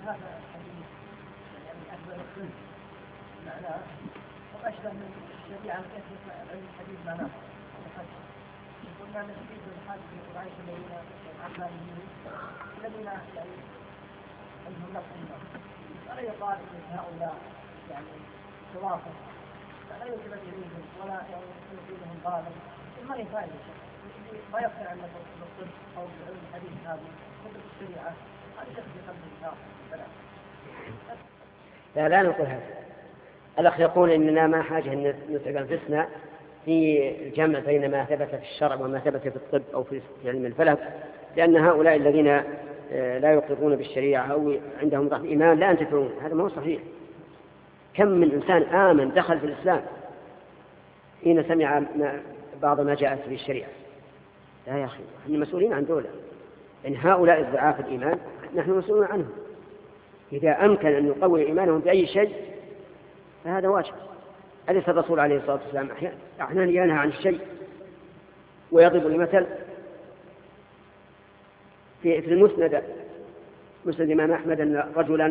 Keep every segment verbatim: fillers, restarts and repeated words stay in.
هذا الحديث يعني أكبر الخلف معناه وأشبه من الشريعة كيف الحديث معناه قلنا نسبيل الحاج في قرآن الذين أعمالهم الذين يعني أنهم نفسهم ولا يقال إن هؤلاء يعني خلافة لا يوجد إليهم ولا يعني يفيدهم ضالا ما هي فائدة ما يقنع أن الطب أو العلم الحديث هذا كتب الشريعة هذا شخص يقدم لا لا نقول هذا. الأخ يقول إننا ما حاجة أن نتعب أنفسنا في الجمع بين ما ثبت في الشرع وما ثبت في الطب أو في علم الفلك، لأن هؤلاء الذين لا يقرون بالشريعة أو عندهم ضعف إيمان لا ينتفعون. هذا ما هو صحيح. كم من إنسان آمن دخل في الإسلام حين سمع بعض ما جاءت في الشريعة. لا يا أخي، نحن مسؤولين عن دولة، إن هؤلاء الضعاف الإيمان نحن مسؤولون عنهم. إذا أمكن أن نقوي إيمانهم بأي شيء فهذا واجب. أليس الرسول عليه الصلاة والسلام أحيانا ينهى عن الشيء ويضرب المثل؟ في في المسند مسند الإمام أحمد أن رجلا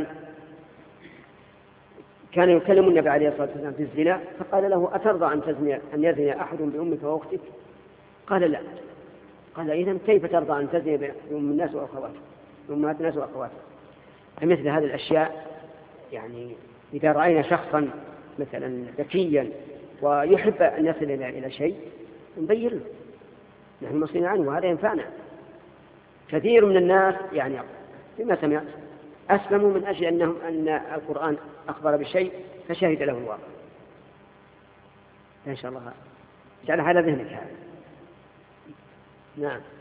كان يكلم النبي عليه الصلاة والسلام في الزنا، فقال له: أترضى أن تزني أن يزني أحد بأمك وأختك؟ قال: لا. قال: إذن كيف ترضى أن تزني بأم الناس وأخواتك بأمهات الناس وأخواتك؟ فمثل هذه الأشياء يعني إذا رأينا شخصا مثلا ذكيا ويحب أن يصل إلى شيء نبين له، نحن مسؤولين عنه وهذا ينفعنا. كثير من الناس يعني بما سمعت أسلموا من أجل أنهم أن القرآن أخبر بشيء فشهد له الواقع. إن شاء الله جعل هذا ذهنك هذا. نعم.